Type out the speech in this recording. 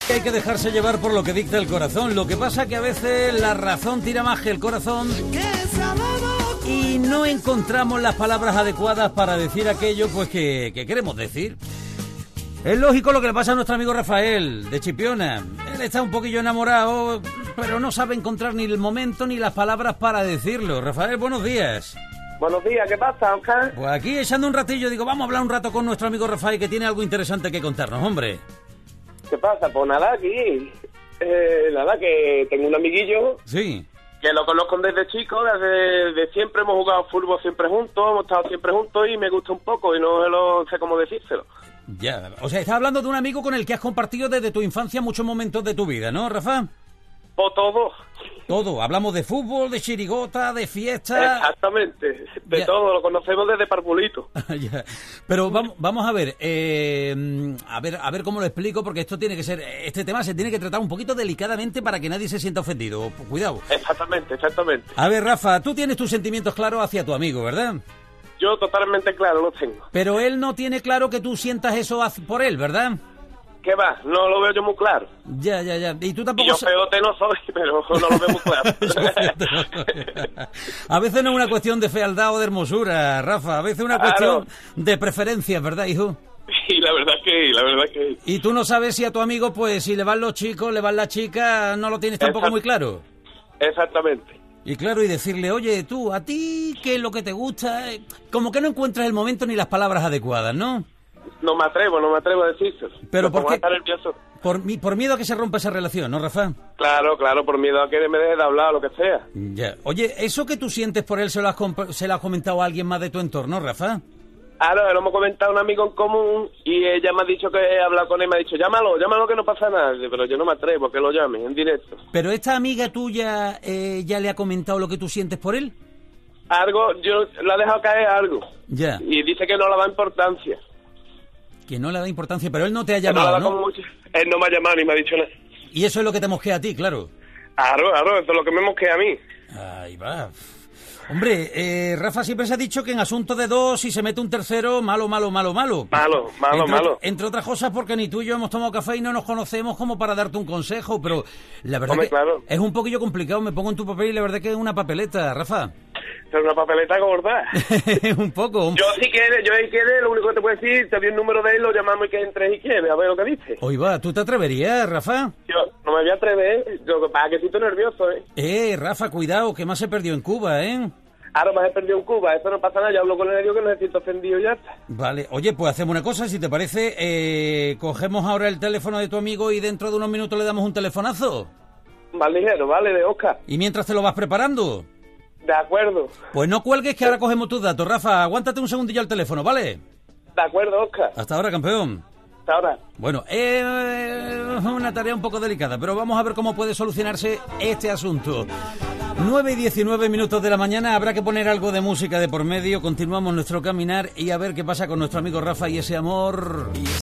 Hay que dejarse llevar por lo que dicta el corazón. Lo que pasa que a veces la razón tira más que el corazón y no encontramos las palabras adecuadas para decir aquello pues que queremos decir. Es lógico lo que le pasa a nuestro amigo Rafael, de Chipiona. Él está un poquillo enamorado, pero no sabe encontrar ni el momento ni las palabras para decirlo. Rafael, buenos días. Buenos días, ¿qué pasa, Oscar? Pues aquí echando un ratillo, digo, vamos a hablar un rato con nuestro amigo Rafael, que tiene algo interesante que contarnos, hombre. ¿Qué pasa? Pues nada, aquí. Nada, que tengo un amiguillo. Sí. Que lo conozco desde chico, desde siempre hemos jugado fútbol siempre juntos, hemos estado siempre juntos y me gusta un poco y no sé cómo decírselo. Ya, o sea, estás hablando de un amigo con el que has compartido desde tu infancia muchos momentos de tu vida, ¿no, Rafa? O todo. Todo, hablamos de fútbol, de chirigota, de fiesta... Exactamente, de ya. Todo, lo conocemos desde parvulito. Ya. Pero vamos a ver, a ver cómo lo explico, porque esto tiene que ser, este tema se tiene que tratar un poquito delicadamente para que nadie se sienta ofendido, cuidado. Exactamente. A ver, Rafa, tú tienes tus sentimientos claros hacia tu amigo, ¿verdad? Yo totalmente claro lo tengo. Pero él no tiene claro que tú sientas eso por él, ¿verdad? ¿Qué va? No lo veo yo muy claro. Ya. Y tú tampoco... Y yo feote no soy, pero no lo veo muy claro. A veces no es una cuestión de fealdad o de hermosura, Rafa. A veces es una cuestión de preferencias, ¿verdad, hijo? Y la verdad que... Y tú no sabes si a tu amigo, pues, si le van los chicos, le van las chicas, no lo tienes tampoco muy claro. Exactamente. Y claro, y decirle, oye, tú, ¿a ti qué es lo que te gusta? Como que no encuentras el momento ni las palabras adecuadas, ¿no? No me atrevo a decírselo. Pero ¿por qué? Estar nervioso. Por miedo a que se rompa esa relación, ¿no, Rafa? Claro, por miedo a que me deje de hablar o lo que sea. Ya. Oye, ¿eso que tú sientes por él se lo has comentado a alguien más de tu entorno, Rafa? Ahora, lo hemos comentado a un amigo en común y ella me ha dicho que he hablado con él, me ha dicho, llámalo que no pasa nada. Pero yo no me atrevo, que lo llame en directo. ¿Pero esta amiga tuya ya le ha comentado lo que tú sientes por él? Algo, yo le he dejado caer algo. Ya. Y dice que no le da importancia. Que no le da importancia, pero él no te ha llamado, ¿no? Él no me ha llamado ni me ha dicho nada. Y eso es lo que te mosquea a ti, claro. Claro, eso es lo que me mosquea a mí. Ahí va. Hombre, Rafa, siempre se ha dicho que en asunto de dos, si se mete un tercero, malo. Malo. Entre otras cosas porque ni tú y yo hemos tomado café y no nos conocemos como para darte un consejo, pero la verdad es un poquillo complicado, me pongo en tu papel y la verdad que es una papeleta, Rafa. Es una papeleta gorda. Un poco. Yo si quieres, lo único que te puedo decir, te doy el número de él, lo llamamos y que entres y quieres, a ver lo que dice. Oye, va, ¿tú te atreverías, Rafa? Yo no me voy a atrever, yo para que estoy nervioso, Rafa, cuidado, que más se perdió en Cuba, Ahora más he perdido en Cuba, eso no pasa nada, yo hablo con él y digo que no me siento ofendido y ya está. Vale, oye, pues hacemos una cosa, si te parece, cogemos ahora el teléfono de tu amigo y dentro de unos minutos le damos un telefonazo. Más ligero, vale, de Oscar. ¿Y mientras te lo vas preparando? De acuerdo. Pues no cuelgues que ahora cogemos tus datos, Rafa, aguántate un segundillo al teléfono, ¿vale? De acuerdo, Oscar. Hasta ahora, campeón. Hasta ahora. Bueno, es una tarea un poco delicada, pero vamos a ver cómo puede solucionarse este asunto. 9:19 de la mañana, habrá que poner algo de música de por medio, continuamos nuestro caminar y a ver qué pasa con nuestro amigo Rafa y ese amor...